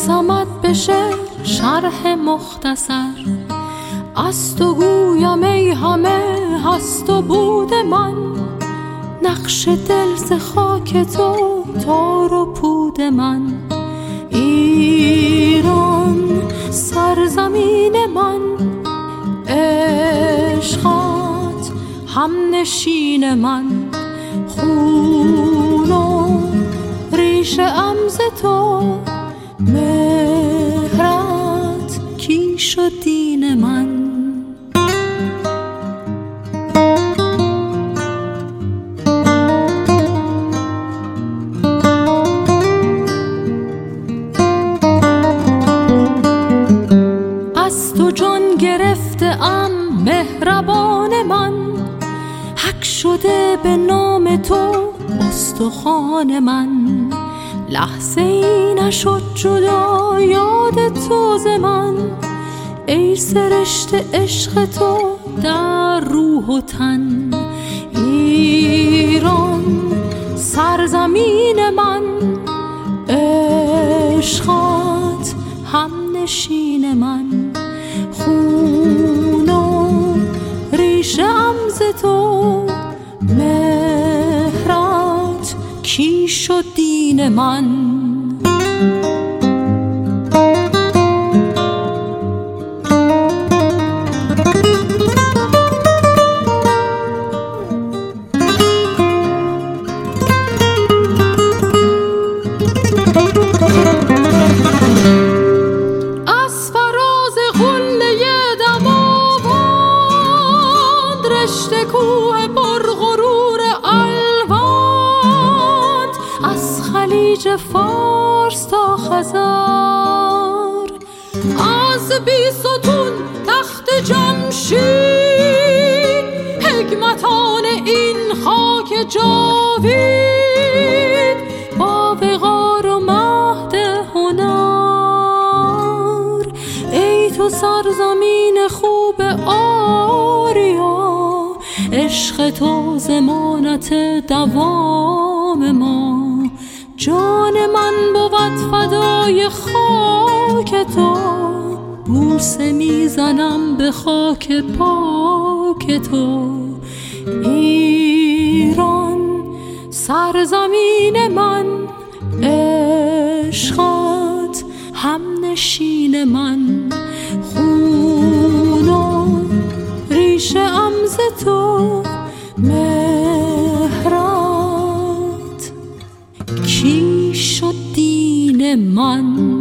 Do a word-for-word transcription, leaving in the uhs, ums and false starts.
نویسمت بشه شرح مختصر، از تو گویم ای همه هست و بود من، نقش دل ز خاک تو تار و پود من. ایران سرزمین من، عشقات هم نشین من، خون و ریشه ام ز تو، مهرت کیش و دین من. از تو جان گرفته ام مهربان من، حک شده به نام تو استخوان من. لحظه ای نشد جدا یاد تو ز من، ای سرشت عشق تو در روح و تن. ایران سرزمین من، عشقات هم نشین من، خون و ریشه ام ز تو، مهرت کیش و دین من. رشته کوه پرغرور الوند، از خلیج فارس تا خزر، از بیستون تخت جمشید، حکمتان این خاک جاوید، با وقار و مهد هنر. ای تو سرزمین خوب آریا، عشق تو ضمانت دوام ما. جان من بود فدای خاک تو، بوسه میزنم به خاک پاک تو. ایران سرزمین من، عشقات هم نشین من، خون و ریشه ام ز تو، مهرت کیش و دین من.